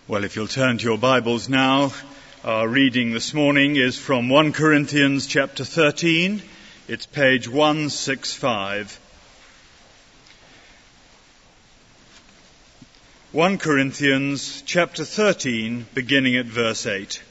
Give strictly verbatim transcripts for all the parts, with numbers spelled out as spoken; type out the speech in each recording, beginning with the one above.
Well, if you'll turn to your Bibles now, our reading this morning is from First Corinthians chapter thirteen. It's page one sixty-five. First Corinthians chapter thirteen, beginning at verse eight.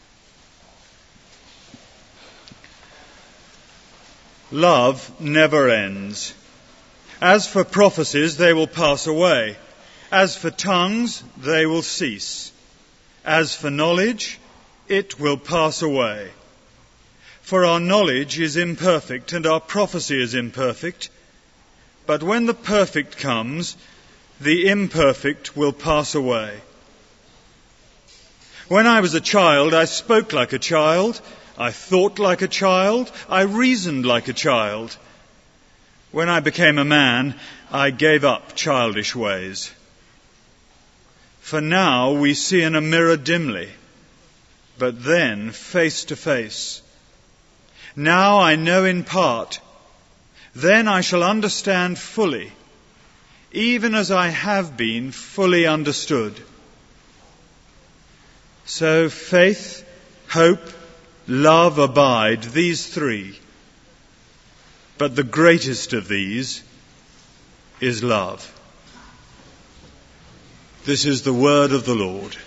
Love never ends. As for prophecies, they will pass away. As for tongues, they will cease. As for knowledge, it will pass away. For our knowledge is imperfect, and our prophecy is imperfect. But when the perfect comes, the imperfect will pass away. When I was a child, I spoke like a child, I thought like a child, I reasoned like a child. When I became a man, I gave up childish ways. For now we see in a mirror dimly, but then face to face. Now I know in part, then I shall understand fully, even as I have been fully understood. So faith, hope, love abide, these three. But the greatest of these is love. This is the word of the Lord.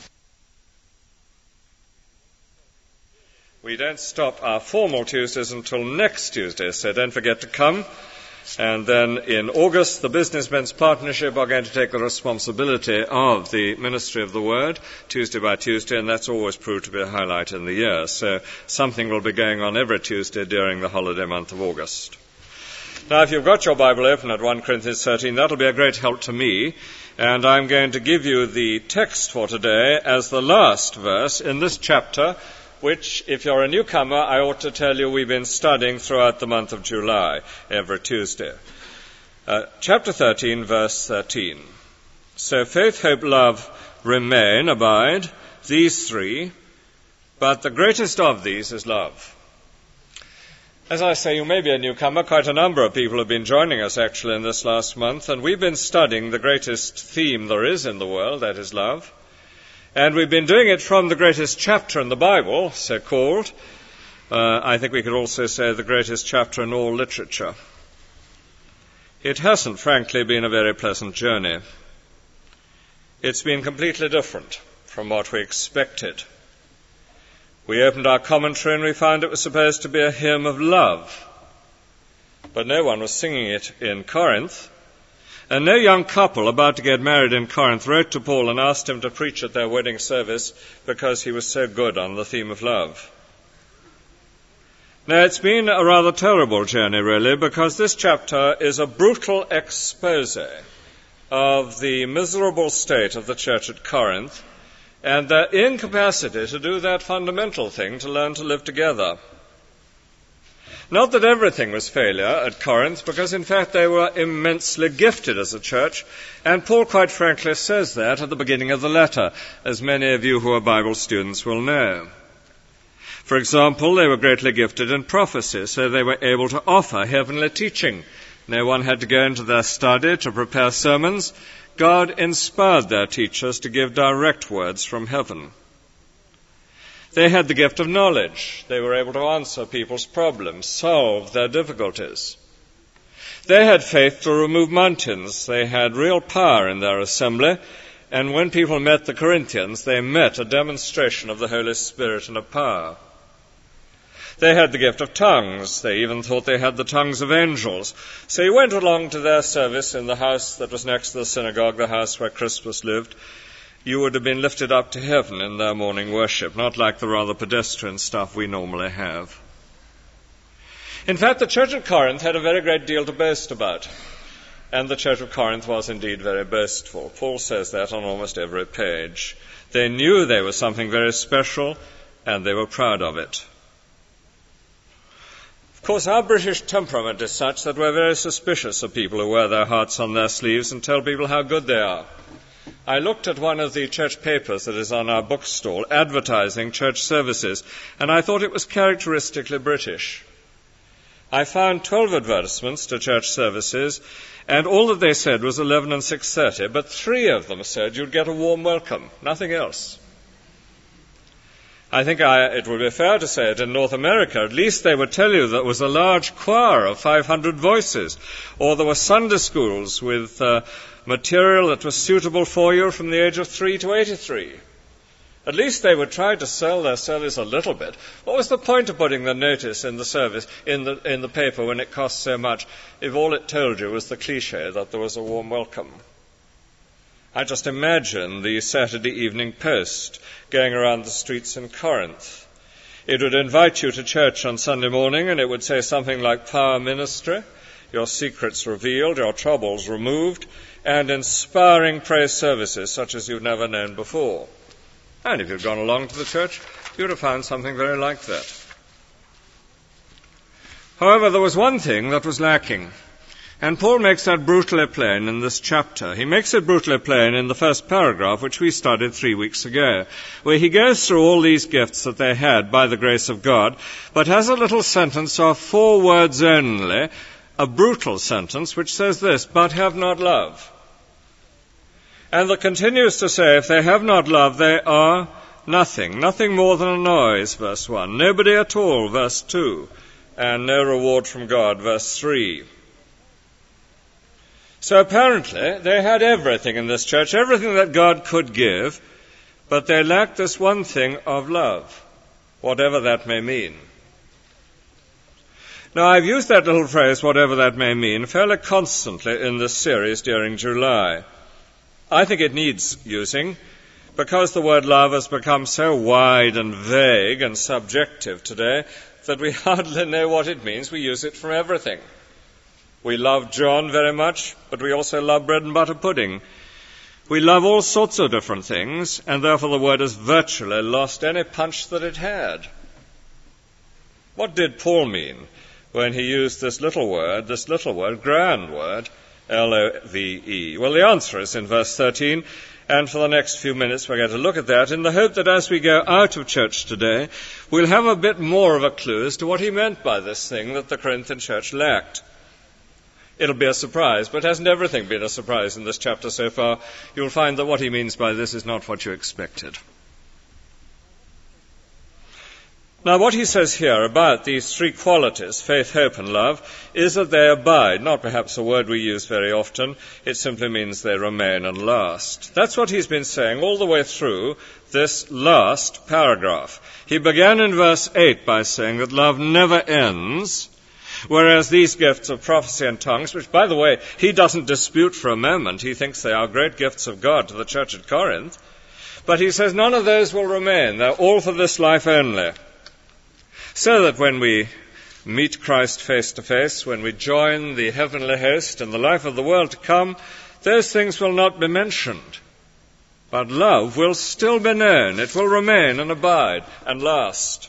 We don't stop our formal Tuesdays until next Tuesday, so don't forget to come. And then in August, the Businessmen's Partnership are going to take the responsibility of the Ministry of the Word, Tuesday by Tuesday, and that's always proved to be a highlight in the year. So something will be going on every Tuesday during the holiday month of August. Now, if you've got your Bible open at First Corinthians thirteen, that'll be a great help to me. And I'm going to give you the text for today as the last verse in this chapter, which, if you're a newcomer, I ought to tell you we've been studying throughout the month of July, every Tuesday. Uh, chapter thirteen, verse thirteen. So faith, hope, love remain, abide, these three, but the greatest of these is love. As I say, you may be a newcomer. Quite a number of people have been joining us, actually, in this last month, and we've been studying the greatest theme there is in the world, that is love. And we've been doing it from the greatest chapter in the Bible, so called. Uh, I think we could also say the greatest chapter in all literature. It hasn't, frankly, been a very pleasant journey. It's been completely different from what we expected. We opened our commentary and we found it was supposed to be a hymn of love. But no one was singing it in Corinth. And no young couple about to get married in Corinth wrote to Paul and asked him to preach at their wedding service because he was so good on the theme of love. Now, it's been a rather terrible journey, really, because this chapter is a brutal expose of the miserable state of the church at Corinth and their incapacity to do that fundamental thing, to learn to live together. Not that everything was failure at Corinth, because in fact they were immensely gifted as a church, and Paul quite frankly says that at the beginning of the letter, as many of you who are Bible students will know. For example, they were greatly gifted in prophecy, so they were able to offer heavenly teaching. No one had to go into their study to prepare sermons. God inspired their teachers to give direct words from heaven. They had the gift of knowledge. They were able to answer people's problems, solve their difficulties. They had faith to remove mountains. They had real power in their assembly. And when people met the Corinthians, they met a demonstration of the Holy Spirit and of power. They had the gift of tongues. They even thought they had the tongues of angels. So you went along to their service in the house that was next to the synagogue, the house where Crispus lived. You would have been lifted up to heaven in their morning worship, not like the rather pedestrian stuff we normally have. In fact, the church at Corinth had a very great deal to boast about. And the church of Corinth was indeed very boastful. Paul says that on almost every page. They knew they were something very special, and they were proud of it. Of course, our British temperament is such that we're very suspicious of people who wear their hearts on their sleeves and tell people how good they are. I looked at one of the church papers that is on our bookstall advertising church services, and I thought it was characteristically British. I found twelve advertisements to church services, and all that they said was eleven and six thirty, but three of them said you'd get a warm welcome, nothing else. I think I, it would be fair to say that in North America, at least they would tell you that there was a large choir of five hundred voices, or there were Sunday schools with uh, material that was suitable for you from the age of three to eighty-three. At least they would try to sell their service a little bit. What was the point of putting the notice in the service, in the, in the paper when it cost so much, if all it told you was the cliche that there was a warm welcome? I just imagine the Saturday Evening Post going around the streets in Corinth. It would invite you to church on Sunday morning, and it would say something like power ministry, your secrets revealed, your troubles removed, and inspiring praise services such as you've never known before. And if you'd gone along to the church, you'd have found something very like that. However, there was one thing that was lacking. And Paul makes that brutally plain in this chapter. He makes it brutally plain in the first paragraph, which we studied three weeks ago, where he goes through all these gifts that they had by the grace of God, but has a little sentence of four words only, a brutal sentence, which says this, but have not love. And that continues to say, if they have not love, they are nothing, nothing more than a noise, verse one, nobody at all, verse two, and no reward from God, verse three. So apparently they had everything in this church, everything that God could give, but they lacked this one thing of love, whatever that may mean. Now, I've used that little phrase, whatever that may mean, fairly constantly in this series during July. I think it needs using, because the word love has become so wide and vague and subjective today that we hardly know what it means. We use it for everything. We love John very much, but we also love bread and butter pudding. We love all sorts of different things, and therefore the word has virtually lost any punch that it had. What did Paul mean when he used this little word, this little word, grand word, L O V E? Well, the answer is in verse thirteen, and for the next few minutes we're going to look at that in the hope that as we go out of church today, we'll have a bit more of a clue as to what he meant by this thing that the Corinthian church lacked. It'll be a surprise, but hasn't everything been a surprise in this chapter so far? You'll find that what he means by this is not what you expected. Now, what he says here about these three qualities, faith, hope, and love, is that they abide. Not perhaps a word we use very often. It simply means they remain and last. That's what he's been saying all the way through this last paragraph. He began in verse eight by saying that love never ends, whereas these gifts of prophecy and tongues, which, by the way, he doesn't dispute for a moment. He thinks they are great gifts of God to the church at Corinth. But he says none of those will remain. They're all for this life only. So that when we meet Christ face to face, when we join the heavenly host in the life of the world to come, those things will not be mentioned. But love will still be known. It will remain and abide and last.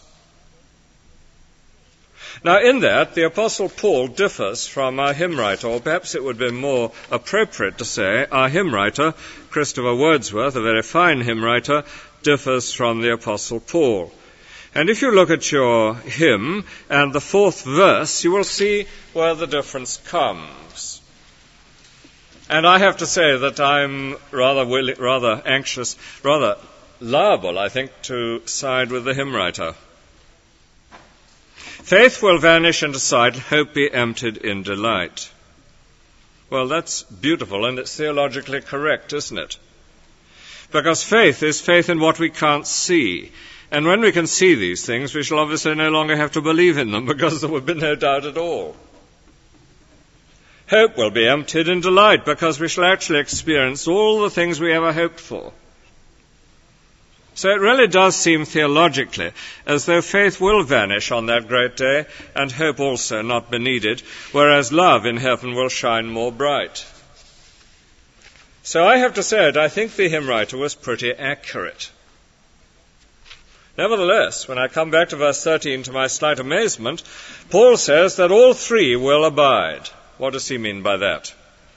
Now, in that, the Apostle Paul differs from our hymn writer, or perhaps it would be more appropriate to say our hymn writer, Christopher Wordsworth, a very fine hymn writer, differs from the Apostle Paul. And if you look at your hymn and the fourth verse, you will see where the difference comes. And I have to say that I'm rather willi- rather anxious, rather liable, I think, to side with the hymn writer. Faith will vanish into sight, hope be emptied in delight. Well, that's beautiful, and it's theologically correct, isn't it? Because faith is faith in what we can't see. And when we can see these things, we shall obviously no longer have to believe in them, because there will be no doubt at all. Hope will be emptied in delight, because we shall actually experience all the things we ever hoped for. So it really does seem theologically as though faith will vanish on that great day, and hope also not be needed, whereas love in heaven will shine more bright. So I have to say it, I think the hymn writer was pretty accurate. Nevertheless, when I come back to verse thirteen, to my slight amazement, Paul says that all three will abide. What does he mean by that?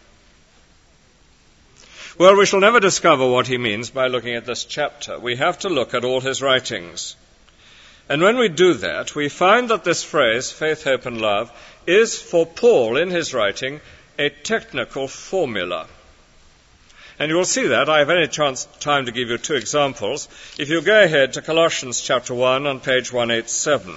Well, we shall never discover what he means by looking at this chapter. We have to look at all his writings. And when we do that, we find that this phrase, faith, hope, and love, is for Paul in his writing a technical formula. And you will see that. I have only chance, time to give you two examples. If you go ahead to Colossians chapter one on page one eighty-seven.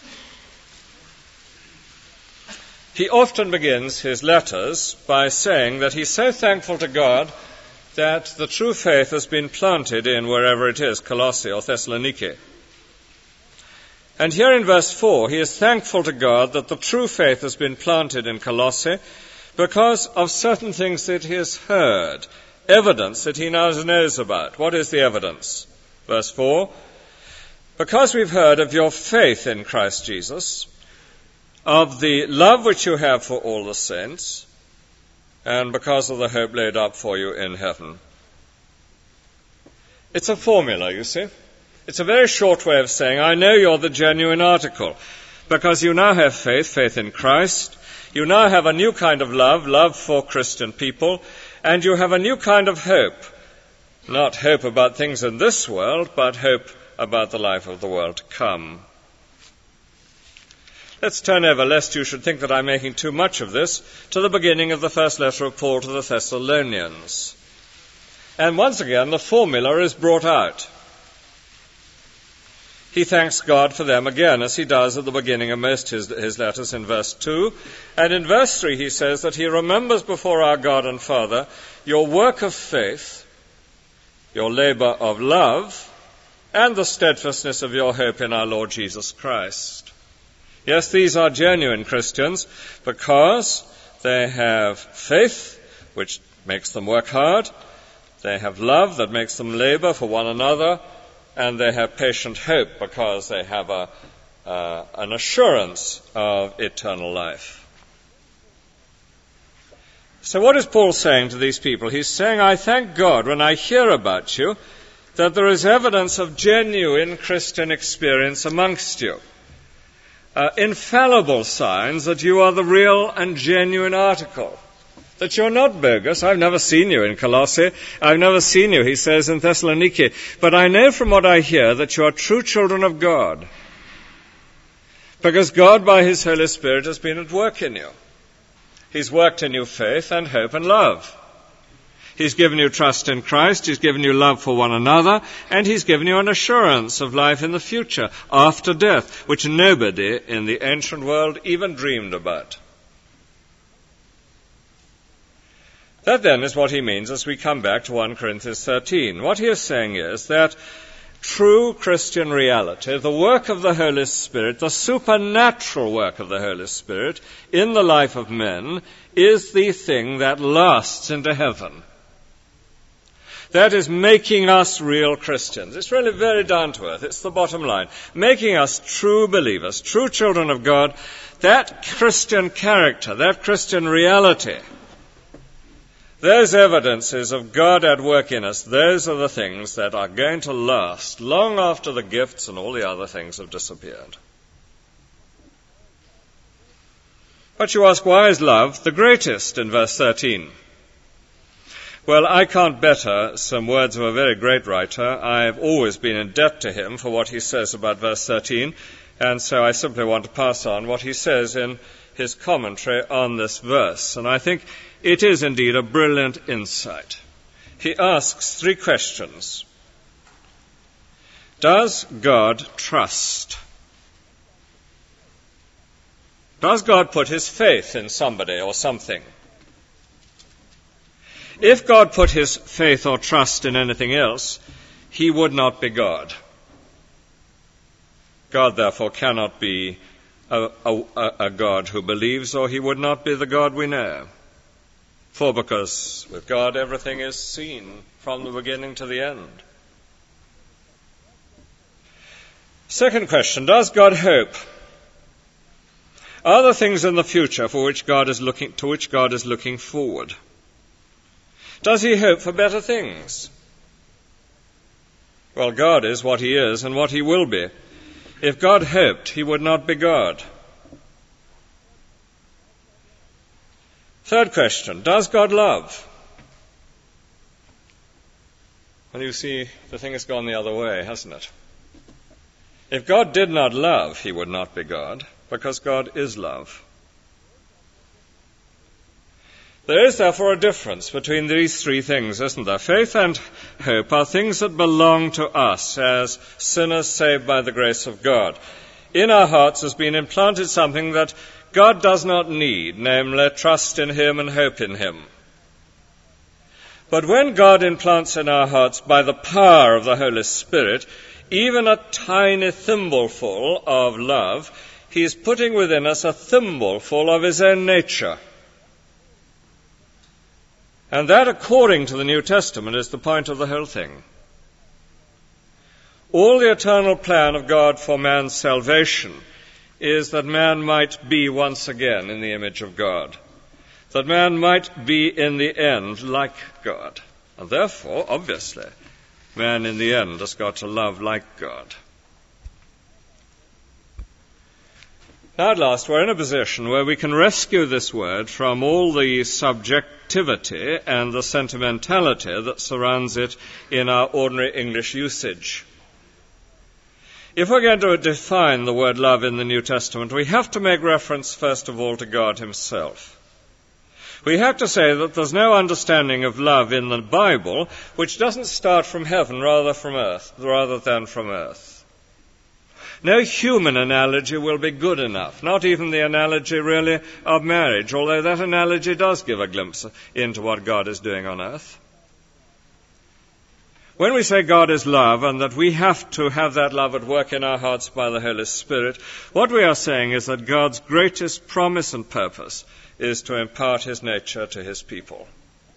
He often begins his letters by saying that he's so thankful to God that the true faith has been planted in wherever it is, Colossae or Thessaloniki. And here in verse four, he is thankful to God that the true faith has been planted in Colossae because of certain things that he has heard, evidence that he now knows about. What is the evidence? Verse four, because we've heard of your faith in Christ Jesus, of the love which you have for all the saints, and because of the hope laid up for you in heaven. It's a formula, you see. It's a very short way of saying, I know you're the genuine article, because you now have faith, faith in Christ. You now have a new kind of love, love for Christian people, and you have a new kind of hope. Not hope about things in this world, but hope about the life of the world to come. Let's turn over, lest you should think that I'm making too much of this, to the beginning of the first letter of Paul to the Thessalonians. And once again, the formula is brought out. He thanks God for them again, as he does at the beginning of most his, his letters in verse two. And in verse three he says that he remembers before our God and Father your work of faith, your labor of love, and the steadfastness of your hope in our Lord Jesus Christ. Yes, these are genuine Christians because they have faith, which makes them work hard. They have love that makes them labor for one another. And they have patient hope because they have a, uh, an assurance of eternal life. So what is Paul saying to these people? He's saying, I thank God when I hear about you that there is evidence of genuine Christian experience amongst you. Uh, infallible signs that you are the real and genuine article. That you're not bogus. I've never seen you in Colossae. I've never seen you, he says, in Thessaloniki. But I know from what I hear that you are true children of God. Because God, by his Holy Spirit, has been at work in you. He's worked in you faith and hope and love. He's given you trust in Christ. He's given you love for one another. And he's given you an assurance of life in the future, after death, which nobody in the ancient world even dreamed about. That then is what he means as we come back to First Corinthians thirteen. What he is saying is that true Christian reality, the work of the Holy Spirit, the supernatural work of the Holy Spirit in the life of men, is the thing that lasts into heaven. That is making us real Christians. It's really very down to earth. It's the bottom line. Making us true believers, true children of God. That Christian character, that Christian reality, those evidences of God at work in us, those are the things that are going to last long after the gifts and all the other things have disappeared. But you ask, why is love the greatest in verse thirteen? Well, I can't better some words of a very great writer. I've always been in debt to him for what he says about verse thirteen, and so I simply want to pass on what he says in his commentary on this verse. And I think it is indeed a brilliant insight. He asks three questions. Does God trust? Does God put his faith in somebody or something? If God put his faith or trust in anything else, he would not be God. God, therefore, cannot be a, a, a God who believes, or he would not be the God we know. For because with God everything is seen from the beginning to the end. Second question, does God hope? Are there things in the future for which God is looking, to which God is looking forward? Does he hope for better things? Well, God is what he is and what he will be. If God hoped, he would not be God. Third question, does God love? Well, you see, the thing has gone the other way, hasn't it? If God did not love, he would not be God, because God is love. There is therefore a difference between these three things, isn't there? Faith and hope are things that belong to us as sinners saved by the grace of God. In our hearts has been implanted something that God does not need, namely trust in him and hope in him. But when God implants in our hearts by the power of the Holy Spirit even a tiny thimbleful of love, he is putting within us a thimbleful of his own nature. And that, according to the New Testament, is the point of the whole thing. All the eternal plan of God for man's salvation is that man might be once again in the image of God, that man might be in the end like God. And therefore, obviously, man in the end has got to love like God. Now at last we're in a position where we can rescue this word from all the subjectivity and the sentimentality that surrounds it in our ordinary English usage. If we're going to define the word love in the New Testament, we have to make reference first of all to God himself. We have to say that there's no understanding of love in the Bible which doesn't start from heaven rather from earth, rather than from earth. No human analogy will be good enough, not even the analogy really of marriage, although that analogy does give a glimpse into what God is doing on earth. When we say God is love and that we have to have that love at work in our hearts by the Holy Spirit, what we are saying is that God's greatest promise and purpose is to impart his nature to his people.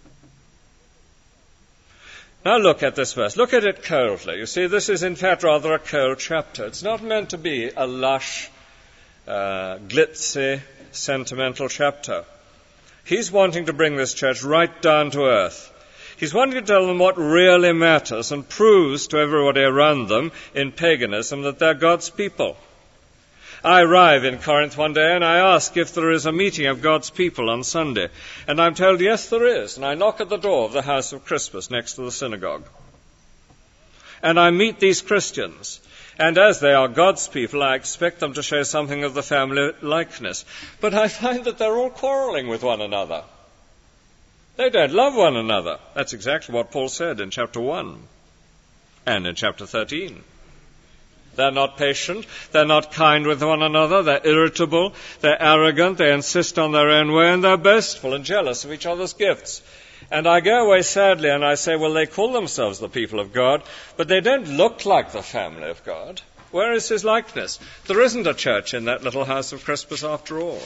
Now look at this verse. Look at it coldly. You see, this is in fact rather a cold chapter. It's not meant to be a lush, uh, glitzy, sentimental chapter. He's wanting to bring this church right down to earth. He's wanting to tell them what really matters and proves to everybody around them in paganism that they're God's people. I arrive in Corinth one day and I ask if there is a meeting of God's people on Sunday. And I'm told, yes, there is. And I knock at the door of the house of Crispus next to the synagogue. And I meet these Christians. And as they are God's people, I expect them to show something of the family likeness. But I find that they're all quarreling with one another. They don't love one another. That's exactly what Paul said in chapter one and in chapter thirteen. They're not patient, they're not kind with one another, they're irritable, they're arrogant, they insist on their own way, and they're boastful and jealous of each other's gifts. And I go away sadly and I say, well, they call themselves the people of God, but they don't look like the family of God. Where is his likeness? There isn't a church in that little house of Crispus after all.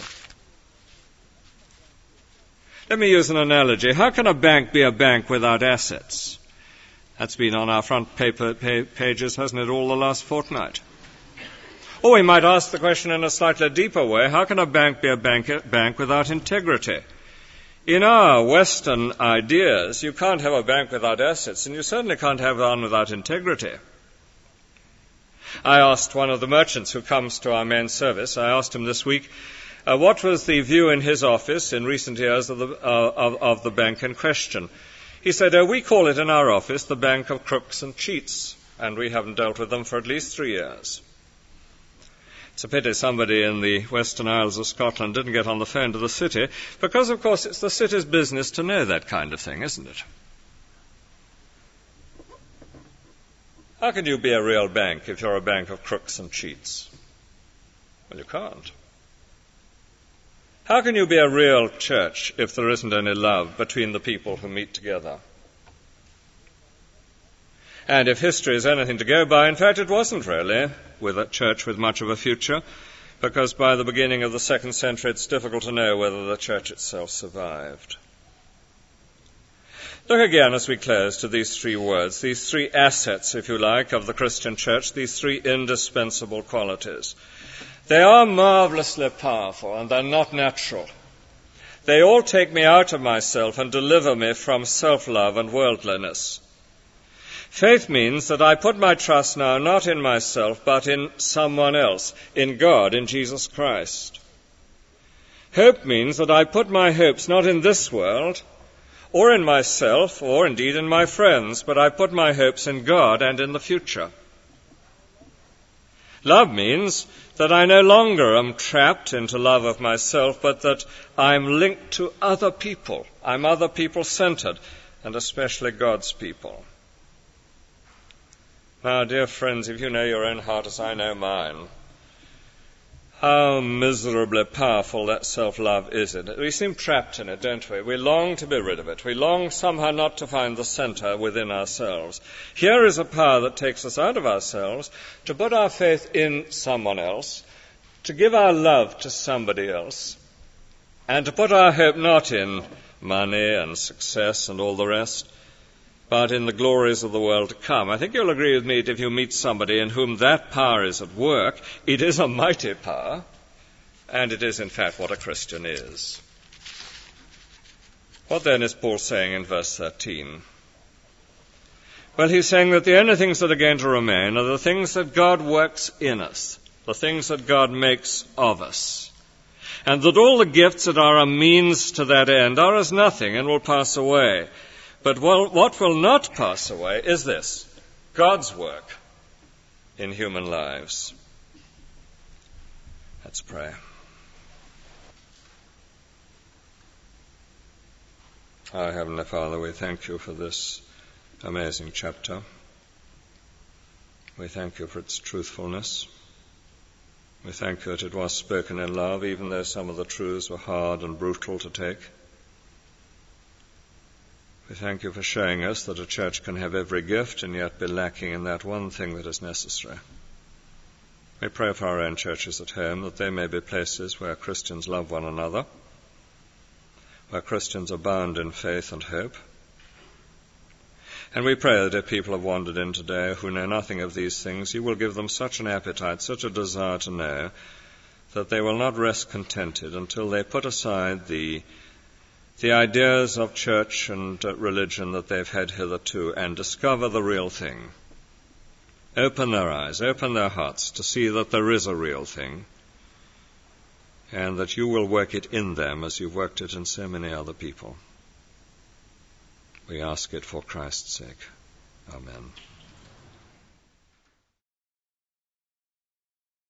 Let me use an analogy. How can a bank be a bank without assets? That's been on our front paper pages, hasn't it, all the last fortnight? Or we might ask the question in a slightly deeper way, how can a bank be a bank, bank without integrity? In our Western ideas, you can't have a bank without assets, and you certainly can't have one without integrity. I asked one of the merchants who comes to our main service, I asked him this week, uh, what was the view in his office in recent years of the, uh, of, of the bank in question? He said, oh, we call it in our office the bank of crooks and cheats, and we haven't dealt with them for at least three years. It's a pity somebody in the Western Isles of Scotland didn't get on the phone to the city, because, of course, it's the city's business to know that kind of thing, isn't it? How can you be a real bank if you're a bank of crooks and cheats? Well, you can't. How can you be a real church if there isn't any love between the people who meet together? And if history is anything to go by, in fact it wasn't really with a church with much of a future, because by the beginning of the second century it's difficult to know whether the church itself survived. Look again as we close to these three words, these three assets, if you like, of the Christian church, these three indispensable qualities. They are marvelously powerful, and they're not natural. They all take me out of myself and deliver me from self-love and worldliness. Faith means that I put my trust now not in myself, but in someone else, in God, in Jesus Christ. Hope means that I put my hopes not in this world, or in myself, or indeed in my friends, but I put my hopes in God and in the future. Love means that I no longer am trapped into love of myself, but that I'm linked to other people. I'm other people-centered, and especially God's people. Now, dear friends, if you know your own heart as I know mine, how miserably powerful that self-love is in it. We seem trapped in it, don't we? We long to be rid of it. We long somehow not to find the center within ourselves. Here is a power that takes us out of ourselves to put our faith in someone else, to give our love to somebody else, and to put our hope not in money and success and all the rest, but in the glories of the world to come. I think you'll agree with me that if you meet somebody in whom that power is at work, it is a mighty power, and it is in fact what a Christian is. What then is Paul saying in verse thirteen? Well, he's saying that the only things that are going to remain are the things that God works in us, the things that God makes of us, and that all the gifts that are a means to that end are as nothing and will pass away. But what will not pass away is this, God's work in human lives. Let's pray. Our Heavenly Father, we thank you for this amazing chapter. We thank you for its truthfulness. We thank you that it was spoken in love, even though some of the truths were hard and brutal to take. We thank you for showing us that a church can have every gift and yet be lacking in that one thing that is necessary. We pray for our own churches at home, that they may be places where Christians love one another, where Christians abound in faith and hope. And we pray that if people have wandered in today who know nothing of these things, you will give them such an appetite, such a desire to know, that they will not rest contented until they put aside the the ideas of church and uh, religion that they've had hitherto and discover the real thing. Open their eyes, open their hearts to see that there is a real thing, and that you will work it in them as you've worked it in so many other people. We ask it for Christ's sake. Amen.